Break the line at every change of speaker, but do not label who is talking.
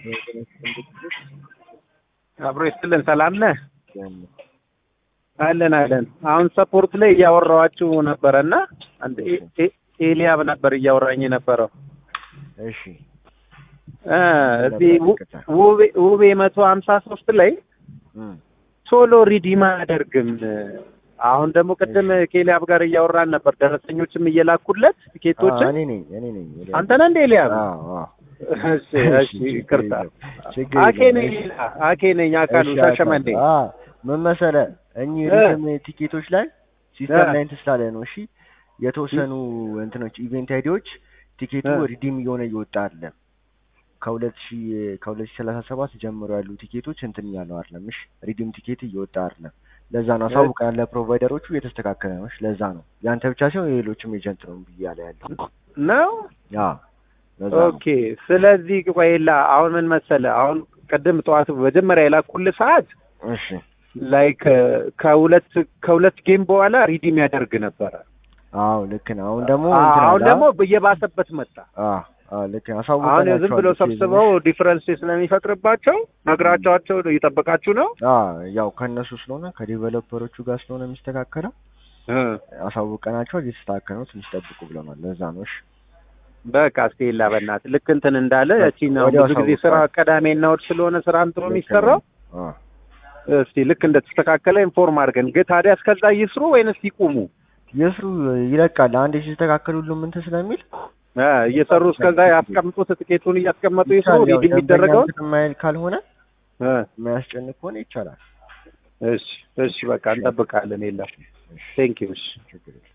አብሮ ይስጥልን ሰላም ነህ? አለን አሁን ሰፖርት ላይ እያወራኋችሁ ነበርና አንድ ኤሊያብ ነበር እያወራኝ ነበረው።
እሺ
እዚህ ውቤ 153 ላይ ቶሎ ሪዲም አያደርግም። አሁን ደግሞ ቅድም ከኤሊያብ ጋር እያወራን ነበር። ደረሰኞችም እየላኩለት ቲኬቶች
እኔ ነኝ
አንተ ነህ እንደ ኤሊያብ? እሺ ይቅርታ አኬ ነኝ አካሉ ሻሸመኔ።
ምን መሰለህ እኚህ ሪዲም ቲኬቶች ላይ ሲስተም ላይ ስላለ ነው። እሺ የተወሰኑ እንትኖች ኢቨንት አይዲዎች ቲኬቱ ሪዲም እየወጣ አይደለም። ከ2037 ጀምሮ ያሉ ቲኬቶች እንትን ያለው አይደለም። እሺ ሪዲም ቲኬት እየወጣ አይደለም። ለዛ ነው አሳውቀን ለፕሮቫይደሮቹ እየተስተካከለ ነው። እሺ ለዛ ነው ያንተ ብቻ ሳይሆን የሌሎችም ኤጀንት ነው ብያለ ያለው
ነው። ኦኬ ስለዚህ ቆይላ አሁን ምን መሰለህ አሁን ቅድም ጠዋት መጀመሪያ የላኩልህ ሰዓት
እሺ
ላይክ ከሁለት ጌም በኋላ ሪዲም ያደርግ ነበር።
አዎ ልክ ነው። አሁን ደግሞ
እየባሰበት መጣ።
ልክ ነው። አሳውቀን
አሁን ዝም ብሎ ሰብስበው ዲፈረንስ ስለሚፈጥርባቸው ነግራቸዋቸው እየጠበቃችሁ ነው።
ያው ከነሱ ስለሆነ ከዲቨሎፐሮቹ ጋር ስለሆነ የሚስተካከለው አሳውቀናቸው እየተስተካከለ ነው። ትንሽ ጠብቁ ብለናል። ለዛ ነው። እሺ
በቃ እስቴላ በእናትህ ልክ እንትን እንዳለ ያቺና ብዙ ጊዜ ስራ ቀዳሜና እሑድ ስለሆነ ስራም ጥሩ የሚሰራው እስቲ ልክ እንደተስተካከለ ኢንፎርም አድርገን። ግን ታዲያ እስከዛ ይስሩ ወይንስ ይቁሙ?
ይስሩ ይለቃል። አንዴ ሲስተካከል ሁሉም እንትን ስለሚል
እየሰሩ እስከዛ ያስቀምጡት። ትኬቱን እያስቀመጡ ይስሩ። ሪዲም የሚደረገው
ማይል ካልሆነ የሚያስጨንቅ ሆነ ይቻላል።
እሺ በቃ እንጠብቃለን። የለም ቴንክ ዩ። እሺ